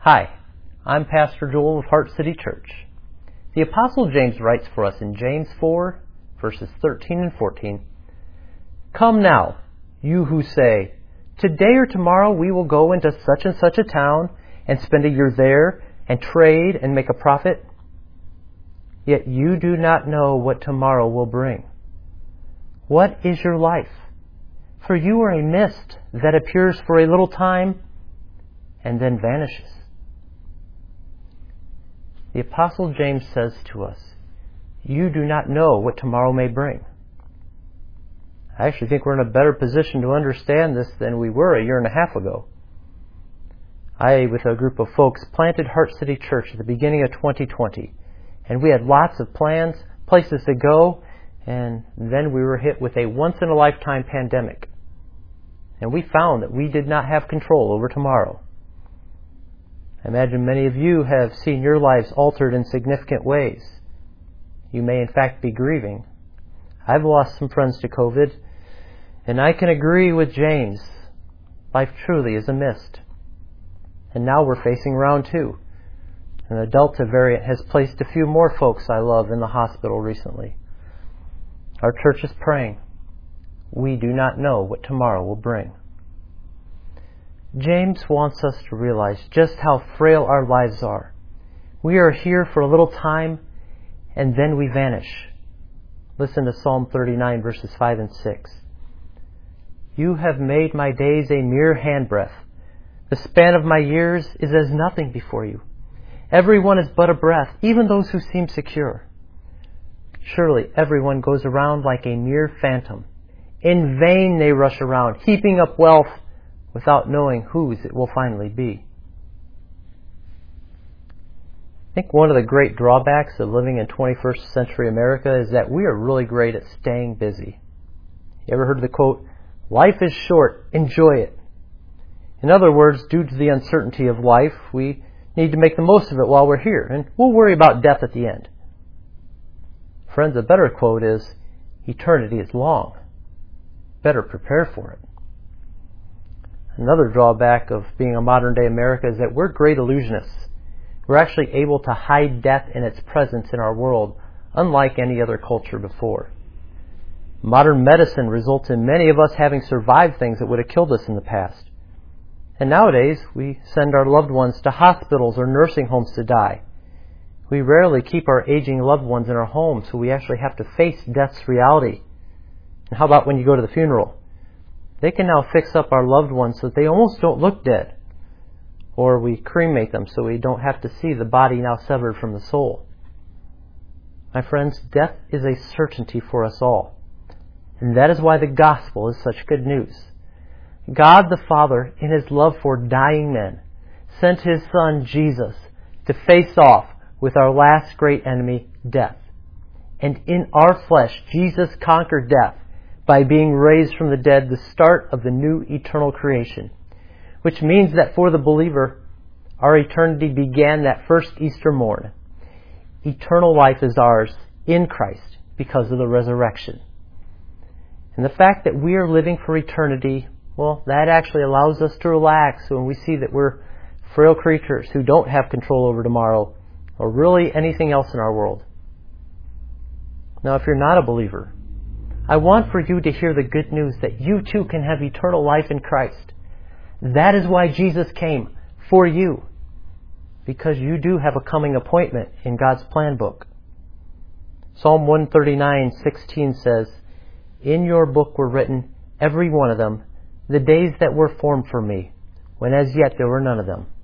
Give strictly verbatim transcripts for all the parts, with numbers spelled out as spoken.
Hi, I'm Pastor Joel of Heart City Church. The Apostle James writes for us in James four, verses thirteen and fourteen, "Come now, you who say, 'Today or tomorrow we will go into such and such a town and spend a year there and trade and make a profit,' yet you do not know what tomorrow will bring. What is your life? For you are a mist that appears for a little time and then vanishes." The Apostle James says to us, you do not know what tomorrow may bring. I actually think we're in a better position to understand this than we were a year and a half ago. I, with a group of folks, planted Heart City Church at the beginning of twenty twenty, and we had lots of plans, places to go, and then we were hit with a once-in-a-lifetime pandemic. And we found that we did not have control over tomorrow. I imagine many of you have seen your lives altered in significant ways. You may in fact be grieving. I've lost some friends to COVID, and I can agree with James. Life truly is a mist. And now we're facing round two. And the Delta variant has placed a few more folks I love in the hospital recently. Our church is praying. We do not know what tomorrow will bring. James wants us to realize just how frail our lives are. We are here for a little time, and then we vanish. Listen to Psalm thirty-nine, verses five and six. "You have made my days a mere handbreadth. The span of my years is as nothing before you. Everyone is but a breath, even those who seem secure. Surely everyone goes around like a mere phantom. In vain they rush around, heaping up wealth, without knowing whose it will finally be." I think one of the great drawbacks of living in twenty-first century America is that we are really great at staying busy. You ever heard the quote, "Life is short, enjoy it"? In other words, due to the uncertainty of life, we need to make the most of it while we're here, and we'll worry about death at the end. Friends, a better quote is, "Eternity is long. Better prepare for it." Another drawback of being a modern-day America is that we're great illusionists. We're actually able to hide death in its presence in our world, unlike any other culture before. Modern medicine results in many of us having survived things that would have killed us in the past. And nowadays, we send our loved ones to hospitals or nursing homes to die. We rarely keep our aging loved ones in our homes, so we actually have to face death's reality. And how about when you go to the funeral? They can now fix up our loved ones so that they almost don't look dead. Or we cremate them so we don't have to see the body now severed from the soul. My friends, death is a certainty for us all. And that is why the gospel is such good news. God the Father, in His love for dying men, sent His Son Jesus to face off with our last great enemy, death. And in our flesh, Jesus conquered death by being raised from the dead, the start of the new eternal creation. Which means that for the believer, our eternity began that first Easter morn. Eternal life is ours in Christ because of the resurrection. And the fact that we are living for eternity, well, that actually allows us to relax when we see that we're frail creatures who don't have control over tomorrow or really anything else in our world. Now, if you're not a believer, I want for you to hear the good news that you too can have eternal life in Christ. That is why Jesus came, for you. Because you do have a coming appointment in God's plan book. Psalm one thirty-nine sixteen says, "In your book were written, every one of them, the days that were formed for me, when as yet there were none of them."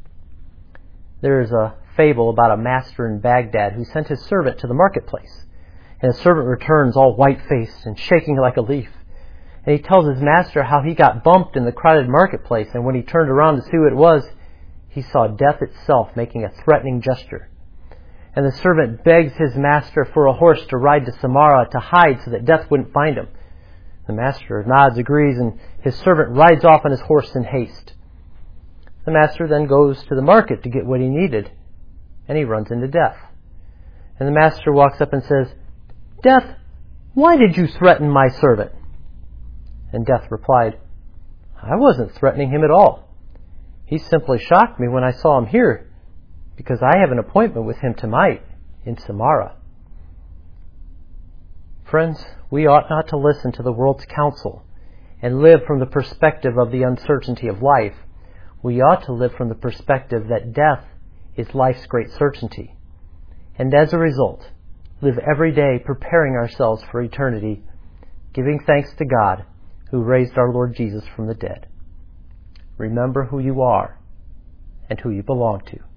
There is a fable about a master in Baghdad who sent his servant to the marketplace. And his servant returns all white-faced and shaking like a leaf. And he tells his master how he got bumped in the crowded marketplace, and when he turned around to see who it was, he saw death itself making a threatening gesture. And the servant begs his master for a horse to ride to Samarra to hide so that death wouldn't find him. The master nods, agrees, and his servant rides off on his horse in haste. The master then goes to the market to get what he needed, and he runs into Death. And the master walks up and says, "Death, why did you threaten my servant?" And Death replied, "I wasn't threatening him at all. He simply shocked me when I saw him here, because I have an appointment with him tonight in Samara. Friends, we ought not to listen to the world's counsel and live from the perspective of the uncertainty of life. We ought to live from the perspective that death is life's great certainty. And as a result, live every day preparing ourselves for eternity, giving thanks to God who raised our Lord Jesus from the dead. Remember who you are and who you belong to.